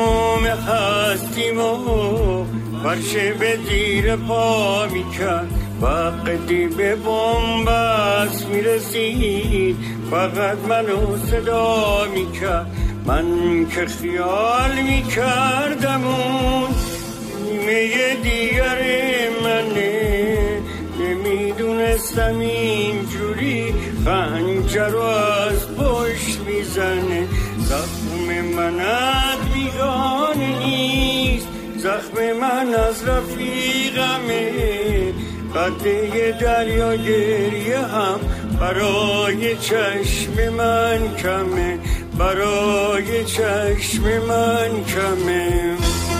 تمام هستیم و فرشه به زیر پا میکرد، وقتی به بنبست میرسید فقط منو صدا میکرد. من که خیال میکردم اون نیمه دیگر منه، نمیدونستم اینجوری خنجر رو از پشت میزنه. زخم من از بیگانه نیست، زخم من از رفیقمه. قطره دریا گریه هم برای چشم من کمه، برای چشم من کمه.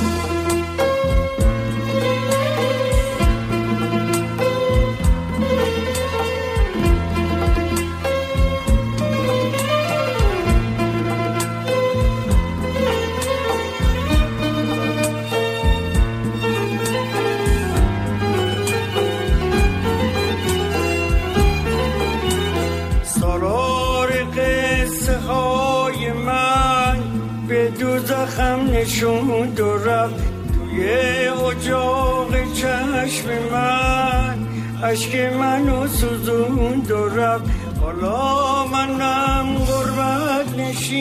دوزخم نشوند و رفت توی اجاق چشم من، عشق منو سوزوند و رفت. حالا منم غربت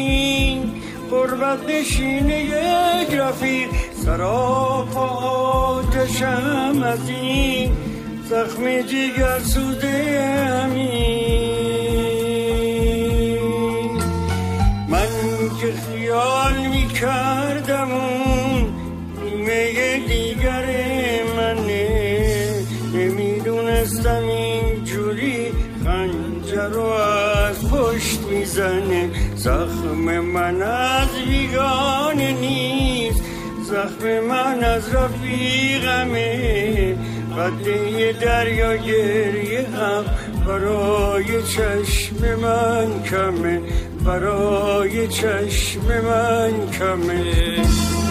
نشین یک رفیق، سراپا آتشم از این زخم جگر سوده همین. من که خیال میکردم اون نیمه دیگر منه، نمیدونستم اینجوری خنجر رو از پشت میزنه. زخم من از بیگانه نیست، زخم من از رفیقمه. قطره دریا گریه هم برای چشم من کمه، برای چشم من کمه.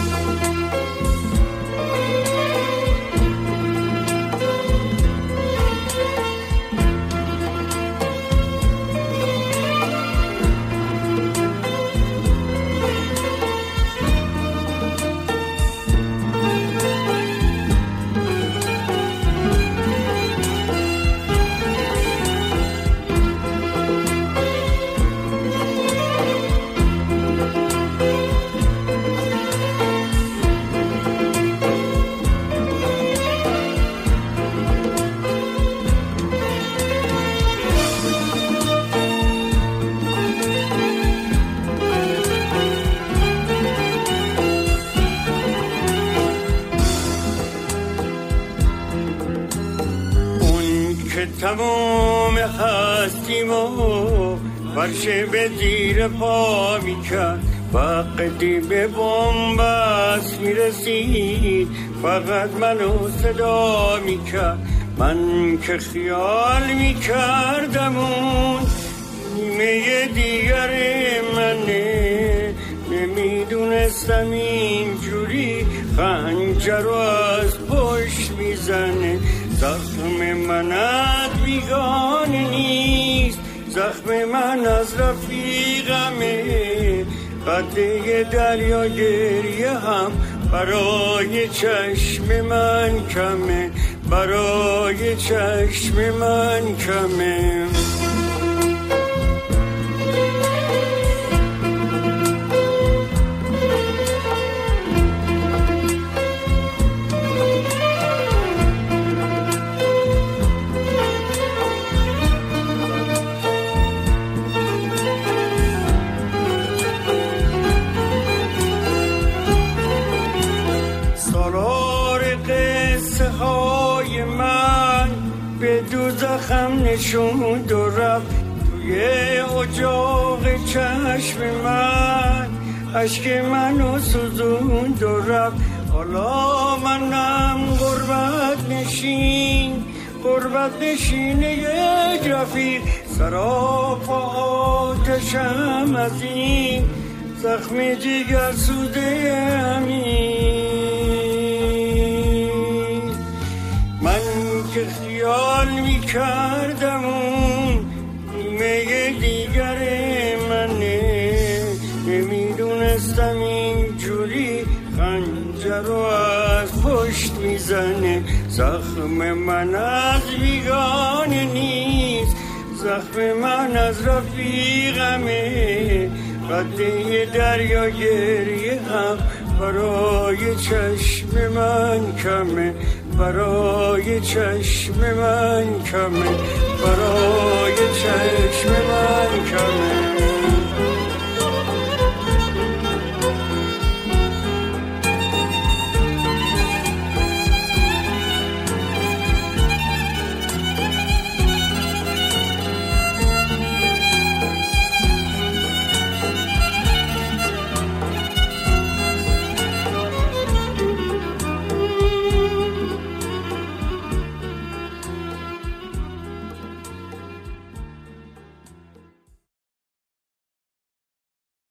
تمام هستیم و فرشه به زیر پا میکرد، وقتی به بنبست میرسید فقط منو صدا میکرد. من که خیال میکردم اون نیمه دیگر منه، نمیدونستم اینجوری خنجر رو از پشت میزنه. زخم من از بیگانه نیست، زخم من از رفیقمه. قطره دریا گریه هم برای چشم من کمه، برای چشم من کمه. دوزخم نشوند و رفت توی اجاق چشم من، عشق منو سوزوند و رفت. حالا منم غربت نشین یک رفیق، سراپا آتشم از این زخم جگر سوده همین. من که خیال میکردم اون نیمه دیگر منه، نمیدونستم اینجوری در رو از پشت میزنه. زخم من از بیگانه نیست، زخم من از رفیقمه. قطره دریا گریه هم برای چشم من کمه، برای چشم من کمه، برای چشم من کمه.